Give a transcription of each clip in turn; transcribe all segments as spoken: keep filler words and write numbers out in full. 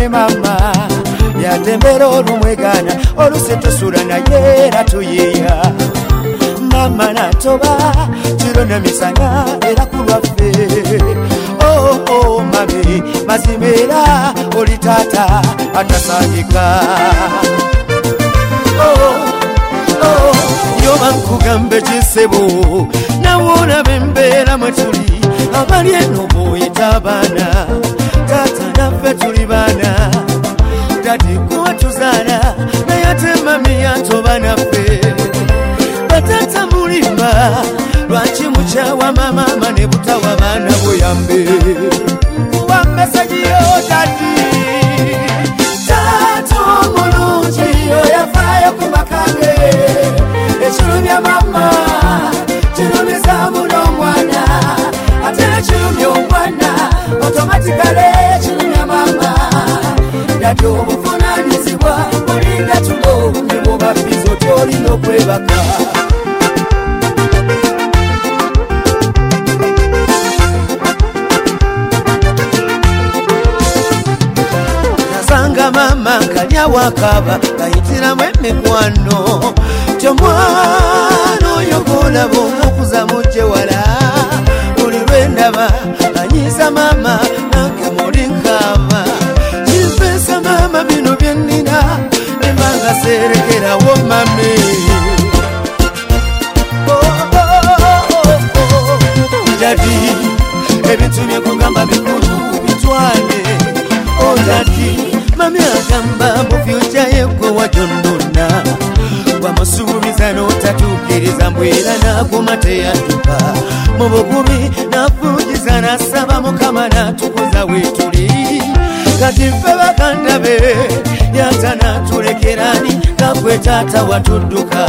ne mama yatembera olumwegana olusetosula naye era tuyiya mama natoba kiro ne misana era kulwaffe oh oh mami mazimera oli tata atasangika oh oh yoba nkugambe kisebo nawona bembeera mwetuli abali eno boyita baana tata naffe tuli baana dadi kuwatuzaala naye ate mami yatoba naffe batata mulimba lwaki mukyawa mamama ne butawa baana buyambe nkuwa mesaji yo dadi tata omulungi oyafaayo ku makange ekirumya mama kirumiza muno omwana ate ekirumya omwana otomatikale ekirumya mama dadi obuvunanyizibwa olinga tulo ne bwobabbizo tyolina okwebaka nasanga mama nkalya wakaba gayitiramu emikwano kyomwana oyo golaba omukuza mujje wala buli lwendaba anyiza mama nange muli nkaba kinfeesa mama bino byennina embanga serekerawo mami dadi ebintu byekugamba bikulu bitwale oh dadi mami agamba mu fyuca yegwe wajonnonna wamusuubiza n'otatuukiriza mbwera n'aguma teyadduka mu bugubi n'afuugiza n'asaba mukama n'atukuza weetuli kati ffe baganda be yata n'atulekerani kagwe taata watudduka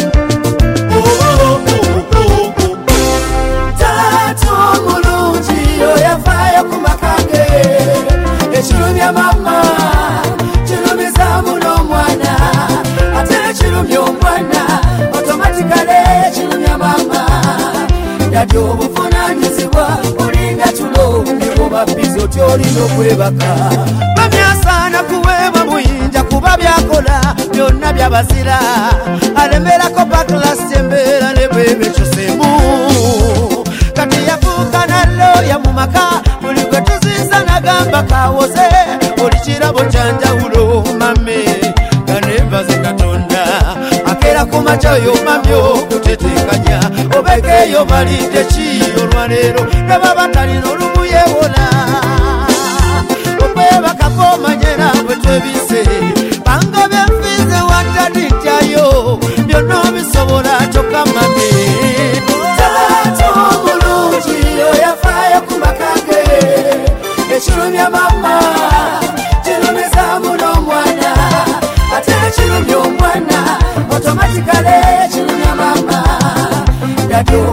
taata omulungi oyafaayo ku makange ekirumya mama kirumiza muno omwana ate ekirumya omwana otomatikale ekirumya mama dadi obuvunanyizibwa olinga tulo nebwobabbizo tyolina okwebaka bamyasaana kuweebwa muyinja kuba byakola byonna byabazira alemerako baklasi embeera ne bwebekyosemu kati yafuuka nalooya mu maka buli gwe tuziisa nagamba kawoze buli kirabo kyanjawulo mame kanebaze katonda akeera ku makyayo mami okuteteekanya obekeeyo balidde ki olwaleero naba batalina olumuyewola okwebakako omanyera bwe twebise banga byenfize watadityayo byonna obisobola kyokka mami taata omulungi oyafaayo ku makange ekirumya mama kirumiza muno omwana ate ekirumya omwana otomatikale ekirumya mama dadi